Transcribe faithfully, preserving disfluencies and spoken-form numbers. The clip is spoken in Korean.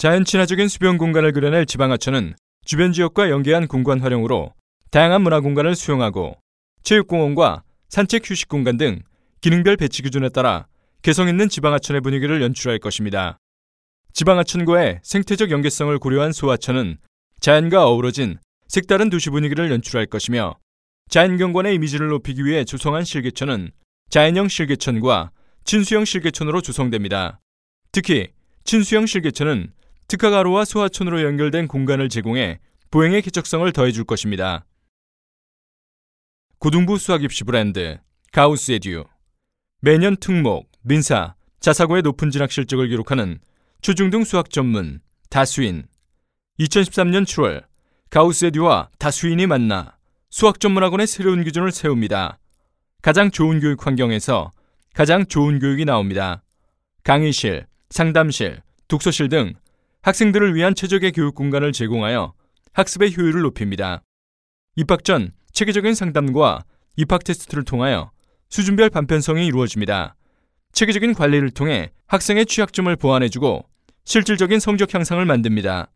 자연 친화적인 수변 공간을 그려낼 지방하천은 주변 지역과 연계한 공간 활용으로 다양한 문화 공간을 수용하고 체육공원과 산책 휴식 공간 등 기능별 배치 기준에 따라 개성 있는 지방하천의 분위기를 연출할 것입니다. 지방하천과의 생태적 연계성을 고려한 소하천은 자연과 어우러진 색다른 도시 분위기를 연출할 것이며, 자연경관의 이미지를 높이기 위해 조성한 실개천은 자연형 실개천과 친수형 실개천으로 조성됩니다. 특히 친수형 실개천은 특화가로와 소하천으로 연결된 공간을 제공해 보행의 쾌적성을 더해줄 것입니다. 고등부 수학 입시 브랜드 가우스에듀, 매년 특목, 민사, 자사고의 높은 진학 실적을 기록하는 초중등 수학 전문 다수인. 이천십삼 년 칠월 가우스에듀와 다수인이 만나 수학 전문학원의 새로운 기준을 세웁니다. 가장 좋은 교육 환경에서 가장 좋은 교육이 나옵니다. 강의실, 상담실, 독서실 등 학생들을 위한 최적의 교육 공간을 제공하여 학습의 효율을 높입니다. 입학 전 체계적인 상담과 입학 테스트를 통하여 수준별 반편성이 이루어집니다. 체계적인 관리를 통해 학생의 취약점을 보완해주고 실질적인 성적 향상을 만듭니다.